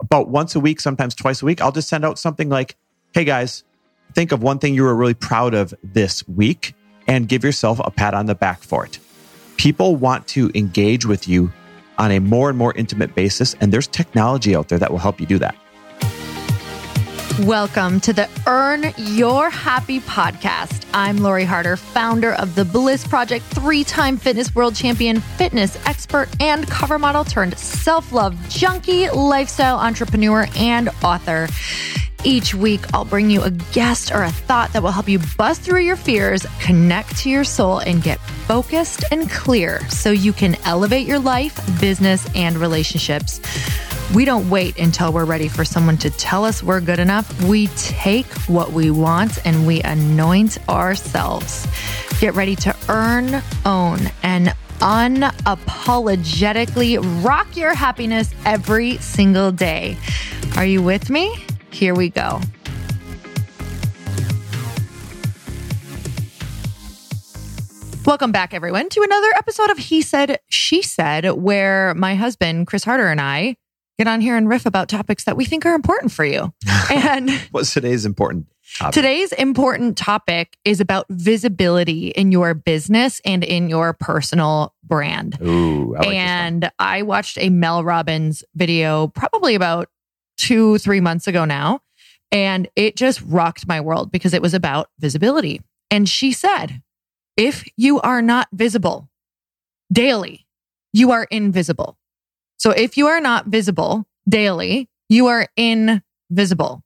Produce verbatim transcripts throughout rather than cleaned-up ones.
about once a week, sometimes twice a week, I'll just send out something like, hey guys, think of one thing you were really proud of this week and give yourself a pat on the back for it. People want to engage with you on a more and more intimate basis, and there's technology out there that will help you do that. Welcome to the Earn Your Happy podcast. I'm Lori Harder, founder of The Bliss Project, three-time fitness world champion, fitness expert, and cover model turned self-love junkie, lifestyle entrepreneur, and author. Each week, I'll bring you a guest or a thought that will help you bust through your fears, connect to your soul, and get focused and clear so you can elevate your life, business, and relationships. We don't wait until we're ready for someone to tell us we're good enough. We take what we want and we anoint ourselves. Get ready to earn, own, and unapologetically rock your happiness every single day. Are you with me? Here we go. Welcome back, everyone, to another episode of He Said, She Said, where my husband, Chris Harder, and I get on here and riff about topics that we think are important for you. And what's today's important topic? Today's important topic is about visibility in your business and in your personal brand. Ooh, I like and this one. I watched a Mel Robbins video probably about two, three months ago now. And it just rocked my world because it was about visibility. And she said, if you are not visible daily, you are invisible. So if you are not visible daily, you are invisible.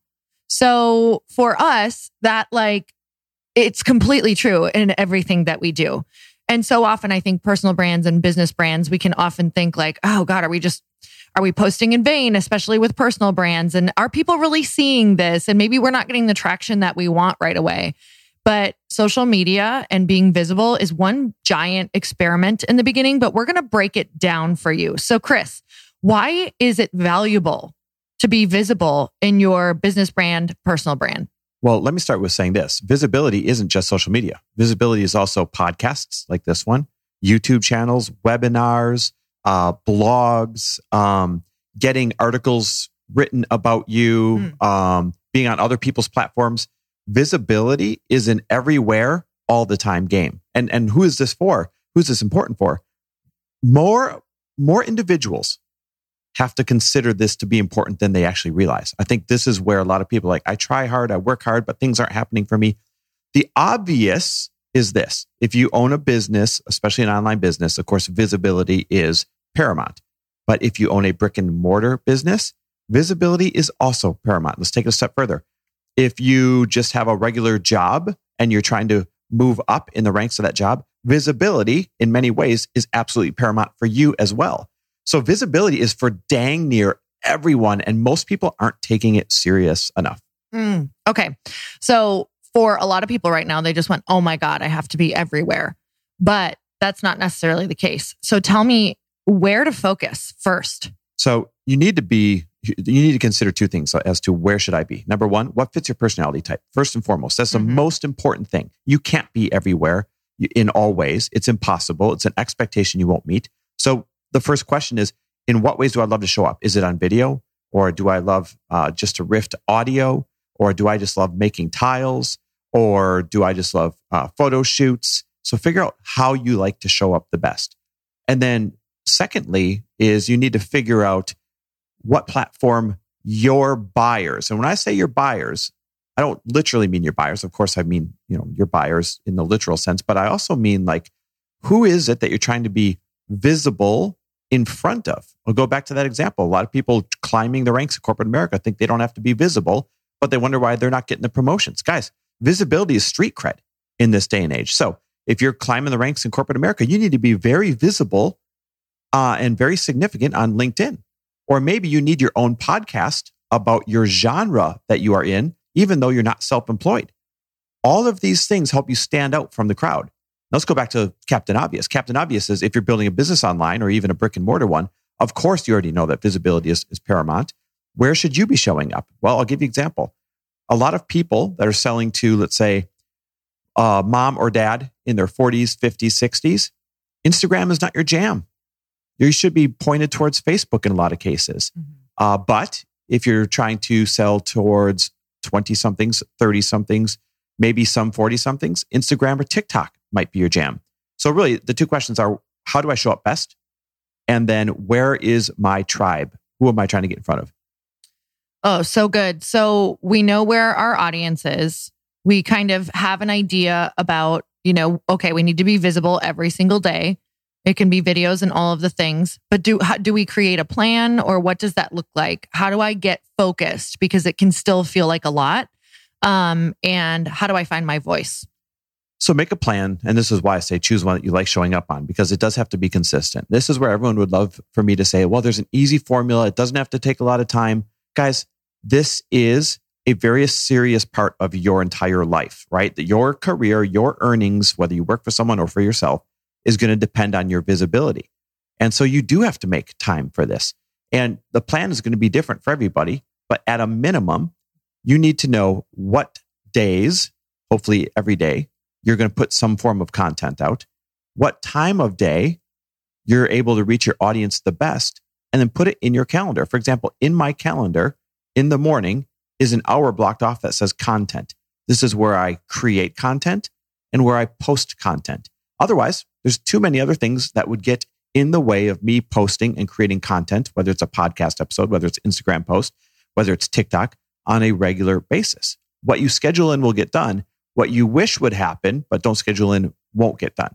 So for us, that like, it's completely true in everything that we do. And so often I think personal brands and business brands, we can often think like, oh God, are we just, are we posting in vain, especially with personal brands? And are people really seeing this? And maybe we're not getting the traction that we want right away. But social media and being visible is one giant experiment in the beginning, but we're going to break it down for you. So Chris, why is it valuable to be visible in your business brand, personal brand? Well, let me start with saying this. Visibility isn't just social media. Visibility is also podcasts like this one, YouTube channels, webinars, uh, blogs, um, getting articles written about you, mm. um, being on other people's platforms. Visibility is an everywhere, all the time game. And and who is this for? Who's this important for? More, more individuals have to consider this to be important than they actually realize. I think this is where a lot of people are like, I try hard, I work hard, but things aren't happening for me. The obvious is this. If you own a business, especially an online business, of course, visibility is paramount. But if you own a brick and mortar business, visibility is also paramount. Let's take it a step further. If you just have a regular job and you're trying to move up in the ranks of that job, visibility in many ways is absolutely paramount for you as well. So visibility is for dang near everyone, and most people aren't taking it serious enough. Mm, okay. So for a lot of people right now, they just went, oh my God, I have to be everywhere. But that's not necessarily the case. So tell me where to focus first. So you need to be, you need to consider two things as to where should I be. Number one, what fits your personality type? First and foremost, that's the mm-hmm. most important thing. You can't be everywhere in all ways. It's impossible. It's an expectation you won't meet. So the first question is, in what ways do I love to show up? Is it on video? Or do I love uh, just to riff to audio? Or do I just love making tiles? Or do I just love uh, photo shoots? So figure out how you like to show up the best. And then secondly is you need to figure out what platform your buyers, and when I say your buyers, I don't literally mean your buyers. Of course, I mean, you know, your buyers in the literal sense, but I also mean like, who is it that you're trying to be visible in front of? I'll go back to that example. A lot of people climbing the ranks of corporate America think they don't have to be visible, but they wonder why they're not getting the promotions. Guys, visibility is street cred in this day and age. So if you're climbing the ranks in corporate America, you need to be very visible uh, and very significant on LinkedIn. Or maybe you need your own podcast about your genre that you are in, even though you're not self-employed. All of these things help you stand out from the crowd. Now, let's go back to Captain Obvious. Captain Obvious is if you're building a business online or even a brick and mortar one, of course, you already know that visibility is, is paramount. Where should you be showing up? Well, I'll give you an example. A lot of people that are selling to, let's say, uh, mom or dad in their forties, fifties, sixties, Instagram is not your jam. You should be pointed towards Facebook in a lot of cases. Mm-hmm. Uh, but if you're trying to sell towards twenty somethings, thirty somethings, maybe some forty somethings, Instagram or TikTok might be your jam. So really the two questions are, how do I show up best? And then where is my tribe? Who am I trying to get in front of? Oh, so good. So we know where our audience is. We kind of have an idea about, you know, okay, we need to be visible every single day. It can be videos and all of the things, but do how, do we create a plan, or what does that look like? How do I get focused? Because it can still feel like a lot. Um, and how do I find my voice? So make a plan. And this is why I say choose one that you like showing up on, because it does have to be consistent. This is where everyone would love for me to say, well, there's an easy formula. It doesn't have to take a lot of time. Guys, this is a very serious part of your entire life, right? That your career, your earnings, whether you work for someone or for yourself, is going to depend on your visibility. And so you do have to make time for this. And the plan is going to be different for everybody. But at a minimum, you need to know what days, hopefully every day, you're going to put some form of content out, what time of day you're able to reach your audience the best, and then put it in your calendar. For example, in my calendar, in the morning is an hour blocked off that says content. This is where I create content and where I post content. Otherwise, there's too many other things that would get in the way of me posting and creating content, whether it's a podcast episode, whether it's Instagram post, whether it's TikTok, on a regular basis. What you schedule in will get done. What you wish would happen, but don't schedule in, won't get done.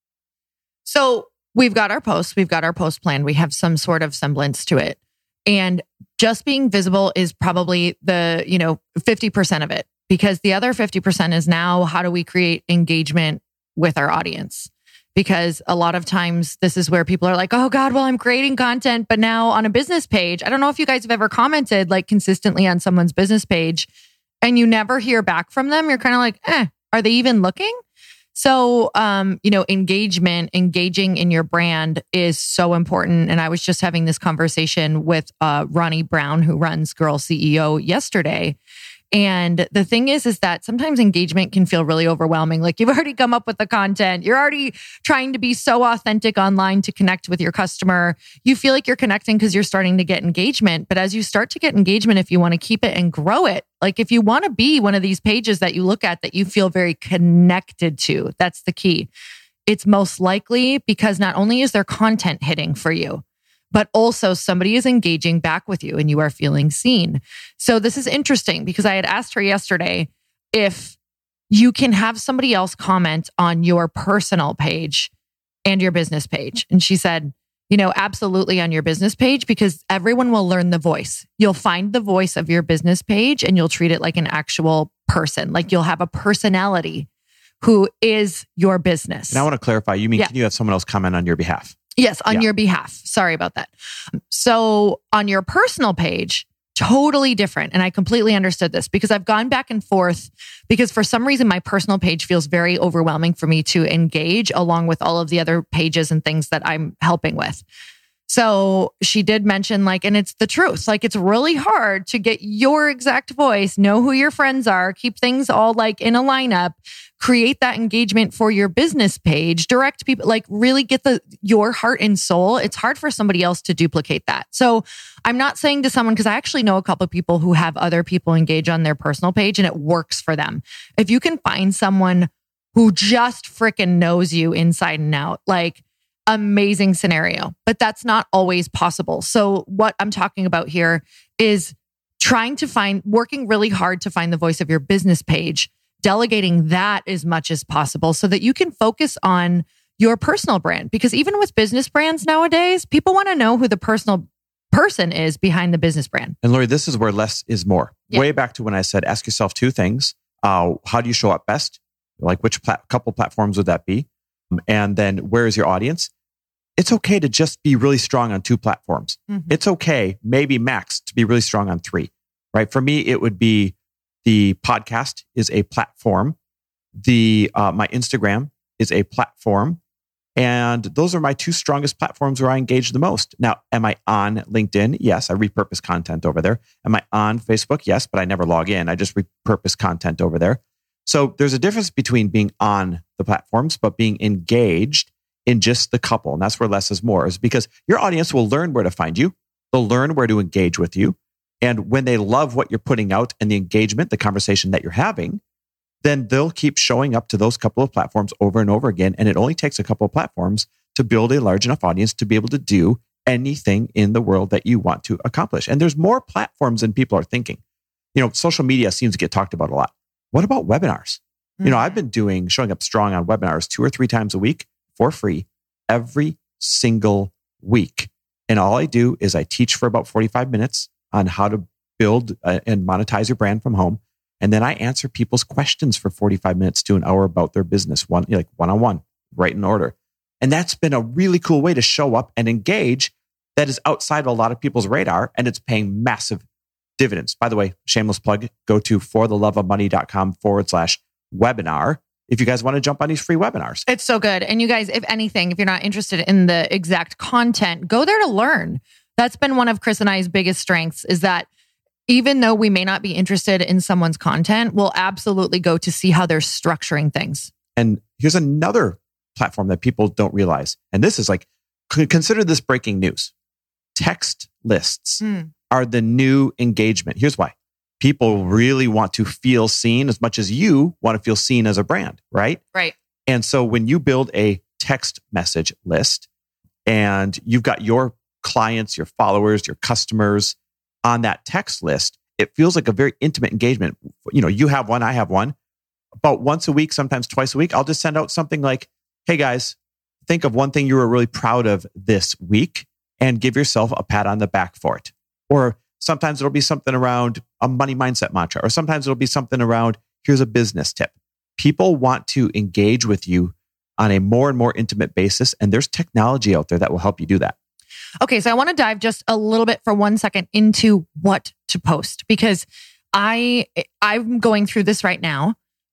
So we've got our posts, we've got our post plan, we have some sort of semblance to it. And just being visible is probably the, you know, fifty percent of it, because the other fifty percent is now, how do we create engagement with our audience? Because a lot of times this is where people are like, oh God, well, I'm creating content, but now on a business page, I don't know if you guys have ever commented like consistently on someone's business page and you never hear back from them. You're kind of like, eh, are they even looking? So, um, you know, engagement, engaging in your brand is so important. And I was just having this conversation with uh, Ronnie Brown, who runs Girl C E O, yesterday. And the thing is, is that sometimes engagement can feel really overwhelming. Like you've already come up with the content. You're already trying to be so authentic online to connect with your customer. You feel like you're connecting because you're starting to get engagement. But as you start to get engagement, if you want to keep it and grow it, like if you want to be one of these pages that you look at that you feel very connected to, that's the key. It's most likely because not only is there content hitting for you, but also somebody is engaging back with you and you are feeling seen. So this is interesting because I had asked her yesterday if you can have somebody else comment on your personal page and your business page. And she said, you know, absolutely on your business page, because everyone will learn the voice. You'll find the voice of your business page and you'll treat it like an actual person. Like you'll have a personality who is your business. And I want to clarify, you mean, yeah. Can you have someone else comment on your behalf? Yes, on yeah. your behalf. Sorry about that. So on your personal page, totally different. And I completely understood this because I've gone back and forth because for some reason, my personal page feels very overwhelming for me to engage along with all of the other pages and things that I'm helping with. So she did mention like, and it's the truth, like it's really hard to get your exact voice, know who your friends are, keep things all like in a lineup, create that engagement for your business page, direct people, like really get the your heart and soul. It's hard for somebody else to duplicate that. So I'm not saying to someone, because I actually know a couple of people who have other people engage on their personal page and it works for them. If you can find someone who just freaking knows you inside and out, like amazing scenario, but that's not always possible. So what I'm talking about here is trying to find, working really hard to find the voice of your business page, delegating that as much as possible so that you can focus on your personal brand. Because even with business brands nowadays, people want to know who the personal person is behind the business brand. And Lori, this is where less is more. Yeah. Way back to when I said, ask yourself two things. Uh, how do you show up best? Like which pla- couple platforms would that be? And then where is your audience? It's okay to just be really strong on two platforms. Mm-hmm. It's okay, maybe max, to be really strong on three, right? For me, it would be the podcast is a platform. The uh, my Instagram is a platform. And those are my two strongest platforms where I engage the most. Now, am I on LinkedIn? Yes, I repurpose content over there. Am I on Facebook? Yes, but I never log in. I just repurpose content over there. So there's a difference between being on the platforms, but being engaged in just the couple. And that's where less is more, is because your audience will learn where to find you. They'll learn where to engage with you. And when they love what you're putting out and the engagement, the conversation that you're having, then they'll keep showing up to those couple of platforms over and over again. And it only takes a couple of platforms to build a large enough audience to be able to do anything in the world that you want to accomplish. And there's more platforms than people are thinking. You know, social media seems to get talked about a lot. What about webinars? Mm-hmm. You know, I've been doing, showing up strong on webinars two or three times a week for free every single week. And all I do is I teach for about forty-five minutes on how to build uh, and monetize your brand from home. And then I answer people's questions for forty-five minutes to an hour about their business, one like one-on-one, right in order. And that's been a really cool way to show up and engage that is outside of a lot of people's radar, and it's paying massive dividends. By the way, shameless plug, go to fortheloveofmoney.com forward slash webinar if you guys want to jump on these free webinars. It's so good. And you guys, if anything, if you're not interested in the exact content, go there to learn. That's been one of Chris and I's biggest strengths, is that even though we may not be interested in someone's content, we'll absolutely go to see how they're structuring things. And here's another platform that people don't realize. And this is like, consider this breaking news. Text lists mm. are the new engagement. Here's why. People really want to feel seen as much as you want to feel seen as a brand, right? Right. And so when you build a text message list and you've got your clients, your followers, your customers on that text list, it feels like a very intimate engagement. You know, you have one, I have one. About once a week, sometimes twice a week, I'll just send out something like, hey guys, think of one thing you were really proud of this week and give yourself a pat on the back for it. Or sometimes it'll be something around a money mindset mantra, or sometimes it'll be something around, here's a business tip. People want to engage with you on a more and more intimate basis, and there's technology out there that will help you do that. Okay, so I want to dive just a little bit for one second into what to post, because I I'm going through this right now,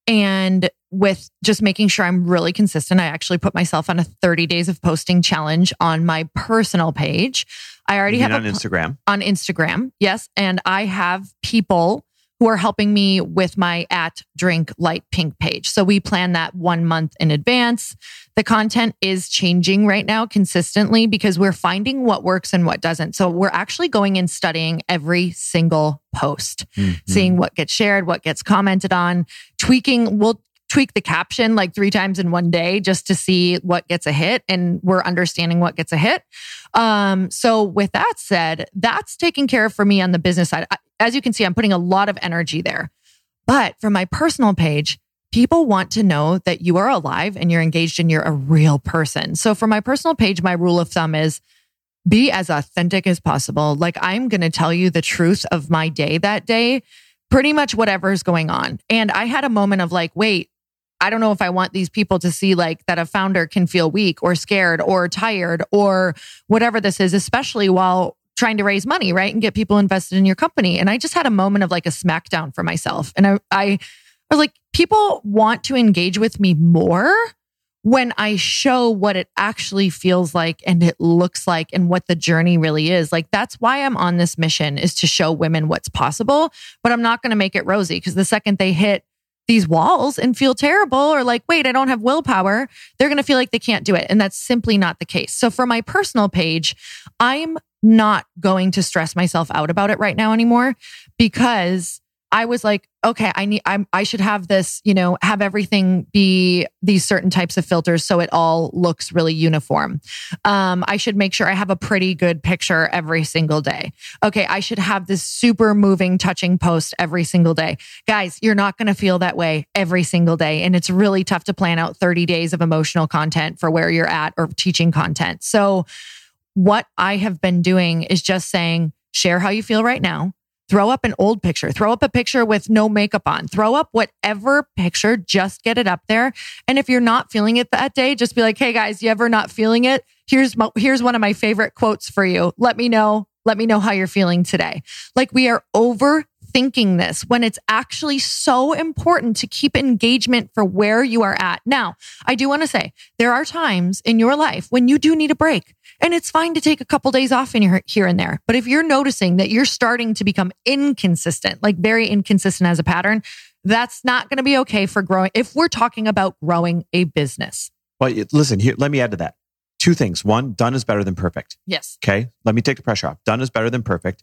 and with just making sure I'm really consistent. I actually put myself on a thirty days of posting challenge on my personal page. I already have on a, Instagram. On Instagram, yes. And I have people who are helping me with my at Drink Light Pink page. So we plan that one month in advance. The content is changing right now consistently because we're finding what works and what doesn't. So we're actually going and studying every single post, mm-hmm. seeing what gets shared, what gets commented on, tweaking. We'll tweak the caption like three times in one day just to see what gets a hit, and we're understanding what gets a hit. Um, so with that said, that's taken care of for me on the business side. I, as you can see, I'm putting a lot of energy there. But for my personal page, people want to know that you are alive and you're engaged and you're a real person. So for my personal page, my rule of thumb is be as authentic as possible. Like, I'm going to tell you the truth of my day that day, pretty much whatever's going on. And I had a moment of like, wait, I don't know if I want these people to see like that a founder can feel weak or scared or tired or whatever this is, especially while trying to raise money, right? And get people invested in your company. And I just had a moment of like a smackdown for myself. And I, I, I was like, people want to engage with me more when I show what it actually feels like and it looks like and what the journey really is. Like, that's why I'm on this mission, is to show women what's possible, but I'm not going to make it rosy, because the second they hit these walls and feel terrible or like, wait, I don't have willpower, they're going to feel like they can't do it. And that's simply not the case. So for my personal page, I'm not going to stress myself out about it right now anymore, because I was like, okay, I need, I'm, I should have this, you know, have everything be these certain types of filters so it all looks really uniform. Um, I should make sure I have a pretty good picture every single day. Okay, I should have this super moving, touching post every single day. Guys, you're not going to feel that way every single day. And it's really tough to plan out thirty days of emotional content for where you're at or teaching content. So what I have been doing is just saying, share how you feel right now. Throw up an old picture, throw up a picture with no makeup on, throw up whatever picture, just get it up there. And if you're not feeling it that day, just be like, hey guys, you ever not feeling it? Here's my, here's one of my favorite quotes for you. Let me know. Let me know how you're feeling today. Like, we are overthinking this when it's actually so important to keep engagement for where you are at. Now, I do want to say there are times in your life when you do need a break. And it's fine to take a couple days off in your, here and there. But if you're noticing that you're starting to become inconsistent, like very inconsistent as a pattern, that's not going to be okay for growing. If we're talking about growing a business. Well, listen, here, let me add to that. Two things. One, done is better than perfect. Yes. Okay. Let me take the pressure off. Done is better than perfect.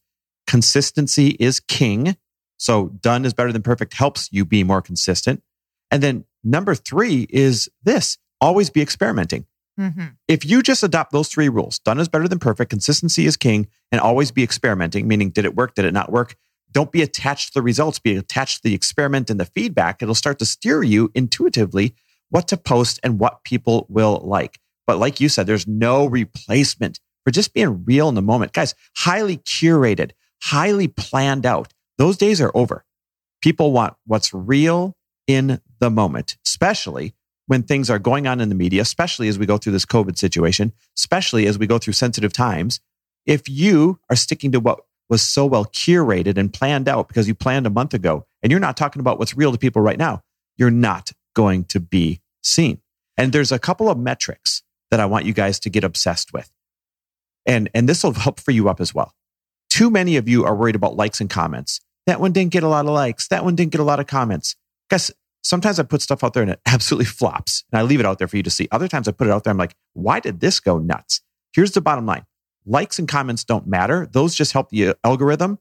Consistency is king. So done is better than perfect helps you be more consistent. And then number three is this, always be experimenting. Mm-hmm. If you just adopt those three rules, done is better than perfect, consistency is king, and always be experimenting, meaning did it work, did it not work? Don't be attached to the results, be attached to the experiment and the feedback. It'll start to steer you intuitively what to post and what people will like. But like you said, there's no replacement for just being real in the moment. Guys, highly curated, highly planned out. Those days are over. People want what's real in the moment, especially when things are going on in the media, especially as we go through this COVID situation, especially as we go through sensitive times. If you are sticking to what was so well curated and planned out because you planned a month ago and you're not talking about what's real to people right now, you're not going to be seen. And there's a couple of metrics that I want you guys to get obsessed with. And, and this will help free you up as well. Too many of you are worried about likes and comments. That one didn't get a lot of likes. That one didn't get a lot of comments. Guys, sometimes I put stuff out there and it absolutely flops and I leave it out there for you to see. Other times I put it out there. I'm like, why did this go nuts? Here's the bottom line. Likes and comments don't matter. Those just help the algorithm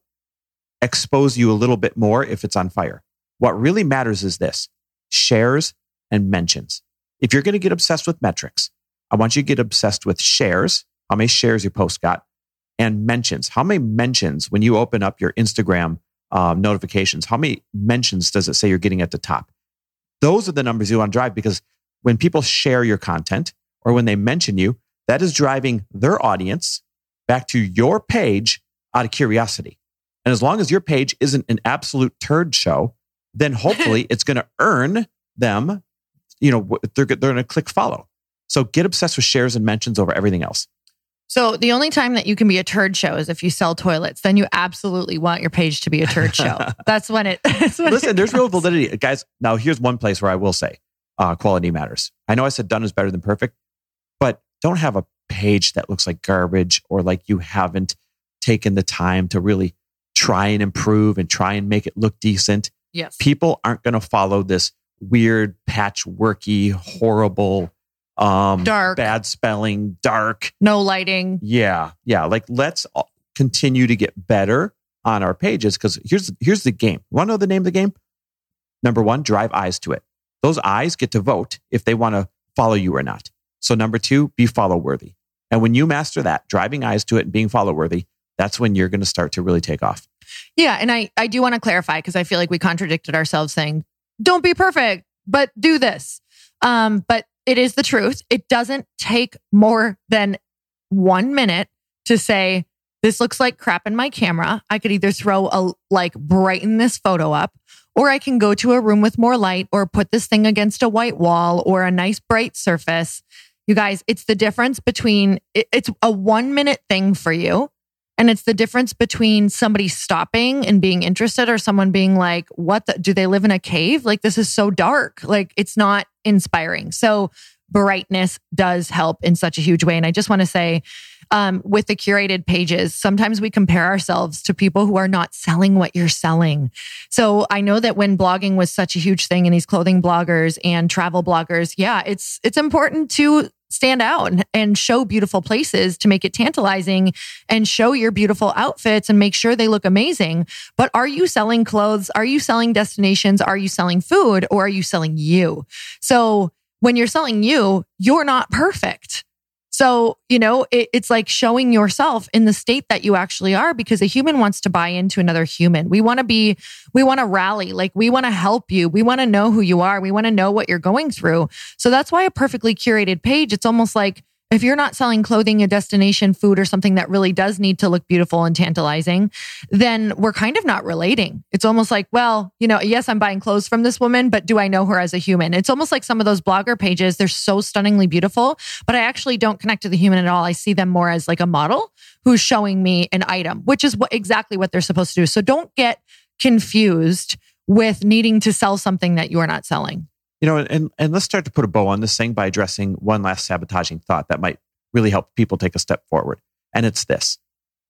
expose you a little bit more if it's on fire. What really matters is this, shares and mentions. If you're going to get obsessed with metrics, I want you to get obsessed with shares, how many shares your post got, and mentions. How many mentions when you open up your Instagram um, notifications, how many mentions does it say you're getting at the top? Those are the numbers you want to drive because when people share your content or when they mention you, that is driving their audience back to your page out of curiosity. And as long as your page isn't an absolute turd show, then hopefully it's going to earn them, you know, they're, they're going to click follow. So get obsessed with shares and mentions over everything else. So the only time that you can be a turd show is if you sell toilets. Then you absolutely want your page to be a turd show. That's when it. That's when Listen, it there's real counts. validity, guys. Now here's one place where I will say uh, quality matters. I know I said done is better than perfect, but don't have a page that looks like garbage or like you haven't taken the time to really try and improve and try and make it look decent. Yes. People aren't going to follow this weird, patchworky, horrible, um, Dark. bad spelling, dark. No lighting. Yeah. Yeah. Like let's continue to get better on our pages because here's, here's the game. You want to know the name of the game? Number one, drive eyes to it. Those eyes get to vote if they want to follow you or not. So number two, be follow worthy. And when you master that, driving eyes to it and being follow worthy, that's when you're going to start to really take off. Yeah. And I, I do want to clarify because I feel like we contradicted ourselves saying, don't be perfect, but do this. Um, but it is the truth. It doesn't take more than one minute to say, this looks like crap in my camera. I could either throw a, like brighten this photo up, or I can go to a room with more light or put this thing against a white wall or a nice bright surface. You guys, it's the difference between, it, it's a one minute thing for you. And it's the difference between somebody stopping and being interested or someone being like, what the, do they live in a cave? Like, this is so dark. Like, it's not inspiring. So brightness does help in such a huge way. And I just want to say, um, with the curated pages, sometimes we compare ourselves to people who are not selling what you're selling. So I know that when blogging was such a huge thing and these clothing bloggers and travel bloggers, yeah, it's, it's important to stand out and, and show beautiful places to make it tantalizing and show your beautiful outfits and make sure they look amazing. But are you selling clothes? Are you selling destinations? Are you selling food? Or are you selling you? So when you're selling you, you're not perfect. So, you know, it, it's like showing yourself in the state that you actually are, because a human wants to buy into another human. We want to be, we want to rally, like we want to help you. We want to know who you are. We want to know what you're going through. So that's why a perfectly curated page, it's almost like if you're not selling clothing, a destination, food, or something that really does need to look beautiful and tantalizing, then we're kind of not relating. It's almost like, well, you know, yes, I'm buying clothes from this woman, but do I know her as a human? It's almost like some of those blogger pages, they're so stunningly beautiful, but I actually don't connect to the human at all. I see them more as like a model who's showing me an item, which is what exactly what they're supposed to do. So don't get confused with needing to sell something that you are not selling. You know, and, and let's start to put a bow on this thing by addressing one last sabotaging thought that might really help people take a step forward. And it's this.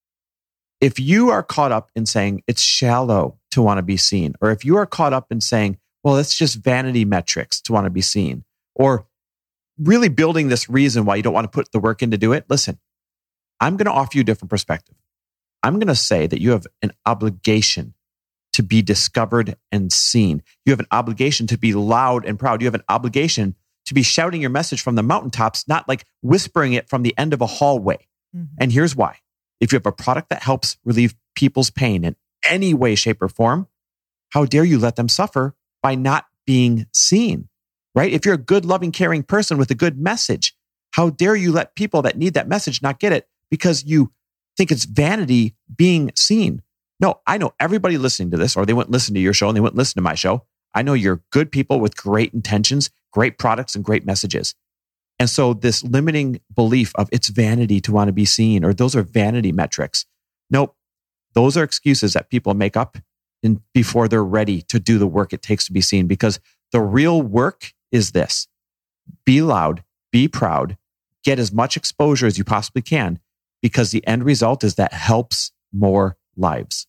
If you are caught up in saying it's shallow to want to be seen, or if you are caught up in saying, well, it's just vanity metrics to want to be seen, or really building this reason why you don't want to put the work in to do it, listen, I'm going to offer you a different perspective. I'm going to say that you have an obligation to be discovered and seen. You have an obligation to be loud and proud. You have an obligation to be shouting your message from the mountaintops, not like whispering it from the end of a hallway. Mm-hmm. And here's why. If you have a product that helps relieve people's pain in any way, shape, or form, how dare you let them suffer by not being seen, right? If you're a good, loving, caring person with a good message, how dare you let people that need that message not get it because you think it's vanity being seen? No, I know everybody listening to this, or they wouldn't listen to your show and they wouldn't listen to my show. I know you're good people with great intentions, great products, and great messages. And so this limiting belief of it's vanity to want to be seen, or those are vanity metrics. Nope. Those are excuses that people make up in, before they're ready to do the work it takes to be seen. Because the real work is this: be loud, be proud, get as much exposure as you possibly can, because the end result is that helps more lives.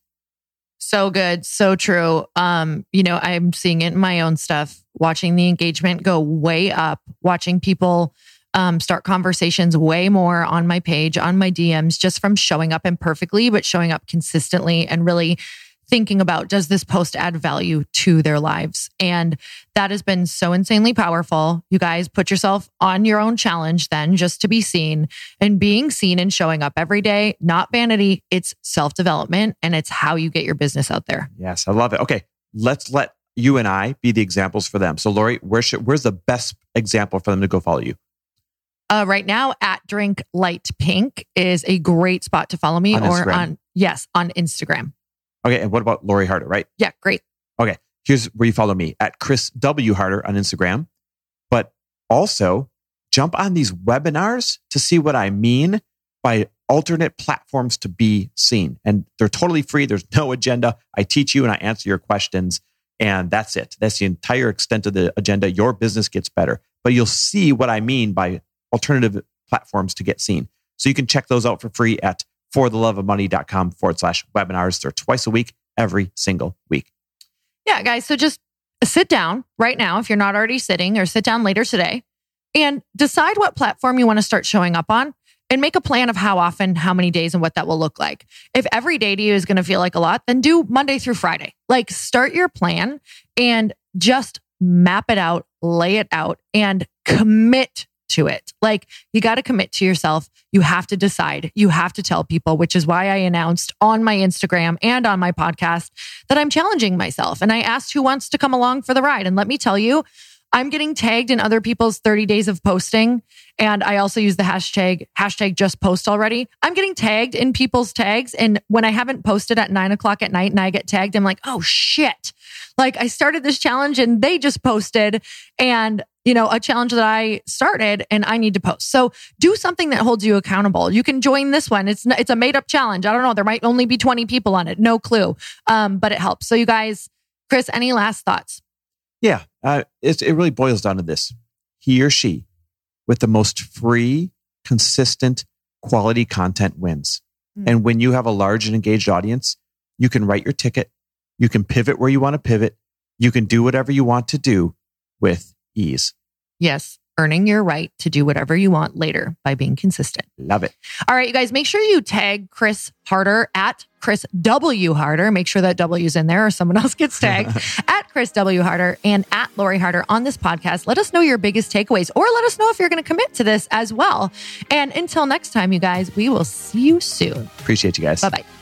So good. So true. Um, you know, I'm seeing it in my own stuff, watching the engagement go way up, watching people um, start conversations way more on my page, on my D Ms, just from showing up imperfectly, but showing up consistently and really thinking about, does this post add value to their lives? And that has been so insanely powerful. You guys put yourself on your own challenge then, just to be seen, and being seen and showing up every day, not vanity. It's self-development, and it's how you get your business out there. Yes, I love it. Okay, let's let you and I be the examples for them. So Lori, where should, where's the best example for them to go follow you? Uh, right now, at Drink Light Pink is a great spot to follow me, on or Instagram. on, yes, on Instagram. Okay, and what about Lori Harder, right? Yeah, great. Okay, here's where you follow me, at Chris W. Harder on Instagram. But also, jump on these webinars to see what I mean by alternate platforms to be seen. And they're totally free. There's no agenda. I teach you and I answer your questions. And that's it. That's the entire extent of the agenda. Your business gets better. But you'll see what I mean by alternative platforms to get seen. So you can check those out for free at fortheloveofmoney.com forward slash webinars. They're twice a week, every single week. Yeah, guys. So just sit down right now, if you're not already sitting, or sit down later today and decide what platform you want to start showing up on, and make a plan of how often, how many days, and what that will look like. If every day to you is going to feel like a lot, then do Monday through Friday. Like, start your plan and just map it out, lay it out, and commit to it. Like, you got to commit to yourself. You have to decide. You have to tell people, which is why I announced on my Instagram and on my podcast that I'm challenging myself. And I asked who wants to come along for the ride. And let me tell you, I'm getting tagged in other people's thirty days of posting. And I also use the hashtag, hashtag just post already. I'm getting tagged in people's tags. And when I haven't posted at nine o'clock at night and I get tagged, I'm like, oh shit. Like, I started this challenge and they just posted, and you know, a challenge that I started and I need to post. So do something that holds you accountable. You can join this one. It's it's a made up challenge. I don't know. There might only be twenty people on it. No clue. Um, but it helps. So you guys, Chris, any last thoughts? Yeah, uh, it, it really boils down to this. He or she with the most free, consistent, quality content wins. Mm. And when you have a large and engaged audience, you can write your ticket. You can pivot where you want to pivot. You can do whatever you want to do with ease. Yes. Earning your right to do whatever you want later by being consistent. Love it. All right, you guys, make sure you tag Chris Harder at Chris W. Harder. Make sure that W's in there or someone else gets tagged at Chris W. Harder and at Lori Harder on this podcast. Let us know your biggest takeaways, or let us know if you're going to commit to this as well. And until next time, you guys, we will see you soon. Appreciate you guys. Bye-bye.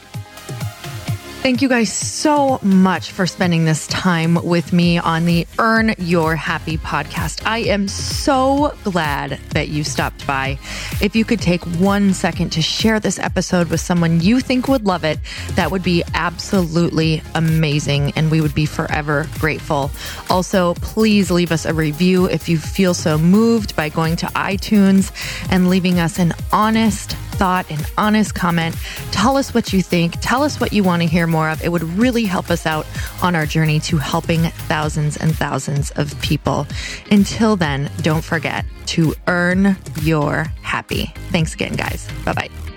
Thank you guys so much for spending this time with me on the Earn Your Happy podcast. I am so glad that you stopped by. If you could take one second to share this episode with someone you think would love it, that would be absolutely amazing, and we would be forever grateful. Also, please leave us a review if you feel so moved by going to iTunes and leaving us an honest thought, an honest comment. Tell us what you think. Tell us what you want to hear more of. It would really help us out on our journey to helping thousands and thousands of people. Until then, don't forget to earn your happy. Thanks again, guys. Bye-bye.